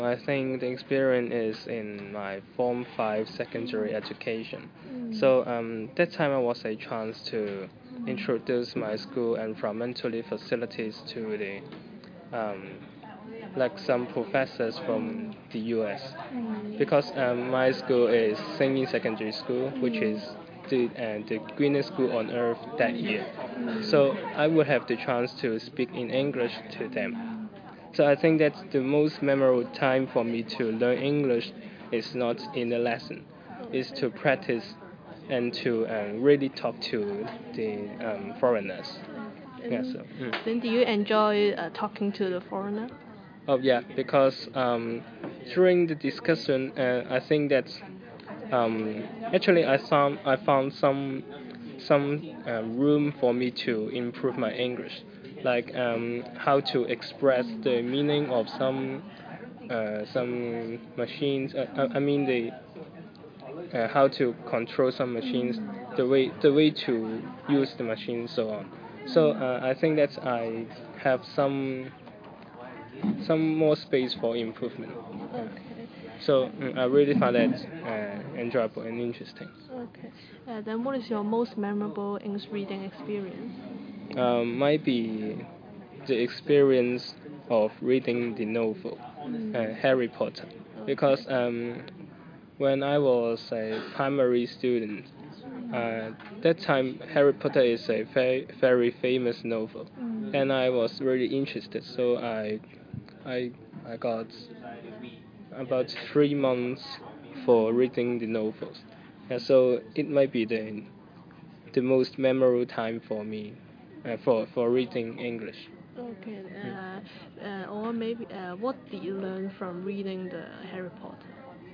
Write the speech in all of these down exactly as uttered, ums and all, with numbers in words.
I think the experience is in my Form five secondary education. Mm. So um, that time I was a chance to introduce my school environmentally facilities to the um, like some professors from the U S Mm. because um, my school is Singing Secondary School, which Mm. is the uh, the greenest school on earth that year. Mm. So I would have the chance to speak in English to them. So I think that's the most memorable time for me to learn English is not in the lesson, is to practice and to um, really talk to the um, foreigners. Yeah, And so. Mm. then do you enjoy uh, talking to the foreigner? Oh yeah, because um, during the discussion, uh, I think that um, actually I found I found some some um, room for me to improve my English, like um, how to express the meaning of some uh, some machines. Uh, I I mean the uh, how to control some machines, the way the way to use the machine, so on. So uh, I think that I have some some more space for improvement. Okay. So mm, I really find that uh, enjoyable and interesting. Okay. Uh, then what is your most memorable English reading experience? Um, might be the experience of reading the novel uh, Mm. Harry Potter, Okay. because um, when I was a primary student, uh, that time Harry Potter is a very very famous novel, Mm. and I was really interested. So I I I got about three months for reading the novels. And so it might be the the most memorable time for me uh, for for reading English. Okay. Mm. Uh, uh, or maybe uh, what did you learn from reading the Harry Potter?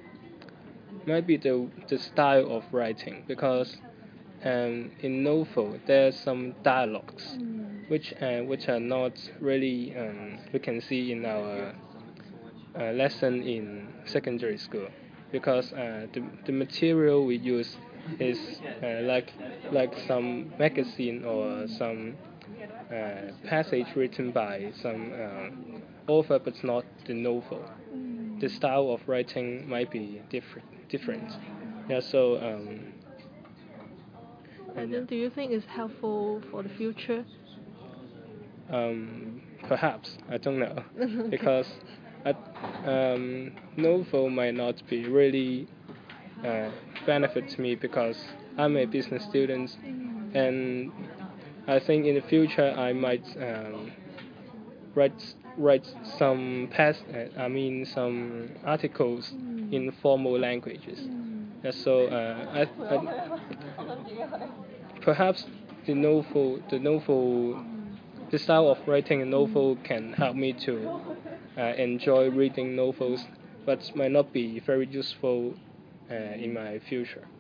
Might be the the style of writing because um, in novel there's some dialogues Mm. which uh, which are not really um, we can see in our uh, lesson in secondary school because uh, the, the material we use is uh, like like some magazine or some uh, passage written by some uh, author but not the novel. The Mm. style of writing might be different different. Yeah, so um, And yeah. then do you think it's helpful for the future? Um, perhaps I don't know Okay. because I, um, novel might not be really uh, benefit to me because I'm a business student, Mm. and I think in the future I might um, write write some past uh, I mean some articles Mm. in formal languages. Mm. Yeah, so uh, I, I perhaps the novel the novel the style of writing a Mm. novel can help me to uh, enjoy reading novels, but might not be very useful uh, in my future.